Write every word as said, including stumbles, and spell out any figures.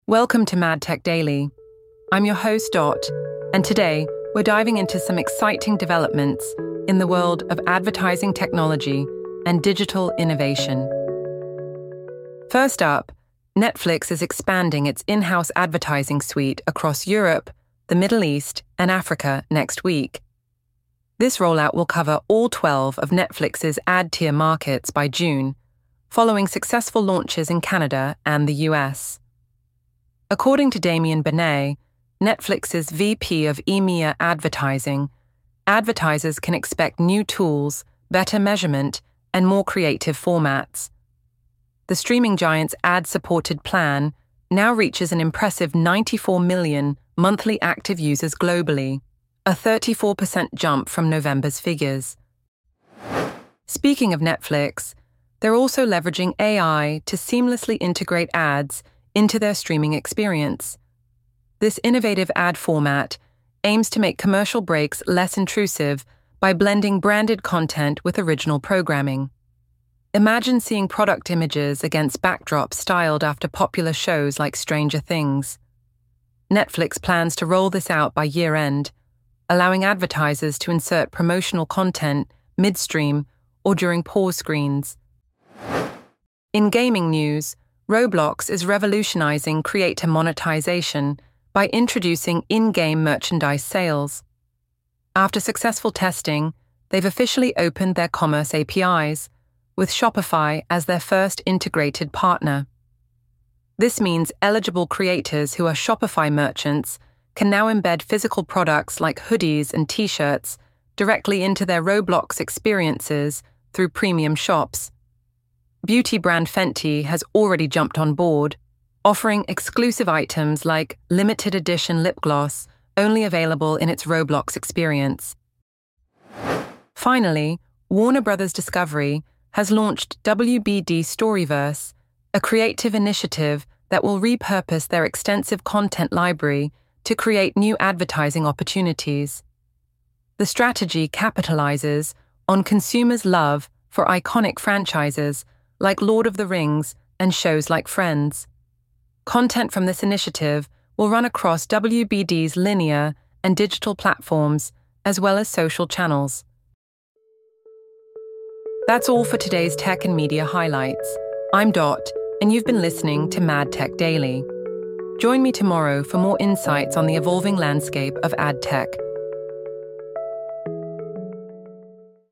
Welcome to Mad Tech Daily. I'm your host, Dot, and today we're diving into some exciting developments in the world of advertising technology and digital innovation. First up, Netflix is expanding its in-house advertising suite across Europe, the Middle East, and Africa next week. This rollout will cover all twelve of Netflix's ad-tier markets by June, following successful launches in Canada and the U S. According to Damien Benet, Netflix's V P of E M E A advertising, advertisers can expect new tools, better measurement, and more creative formats. The streaming giant's ad-supported plan now reaches an impressive ninety-four million monthly active users globally, a thirty-four percent jump from November's figures. Speaking of Netflix, they're also leveraging A I to seamlessly integrate ads into their streaming experience. This innovative ad format aims to make commercial breaks less intrusive by blending branded content with original programming. Imagine seeing product images against backdrops styled after popular shows like Stranger Things. Netflix plans to roll this out by year-end, allowing advertisers to insert promotional content midstream or during pause screens. In gaming news, Roblox is revolutionizing creator monetization by introducing in-game merchandise sales. After successful testing, they've officially opened their commerce A P Is, with Shopify as their first integrated partner. This means eligible creators who are Shopify merchants can now embed physical products like hoodies and t-shirts directly into their Roblox experiences through premium shops. Beauty brand Fenty has already jumped on board, offering exclusive items like limited edition lip gloss only available in its Roblox experience. Finally, Warner Bros. Discovery has launched W B D Storyverse, a creative initiative that will repurpose their extensive content library to create new advertising opportunities. The strategy capitalizes on consumers' love for iconic franchises like Lord of the Rings and shows like Friends. Content from this initiative will run across W B D's linear and digital platforms, as well as social channels. That's all for today's tech and media highlights. I'm Dot, and you've been listening to Mad Tech Daily. Join me tomorrow for more insights on the evolving landscape of ad tech.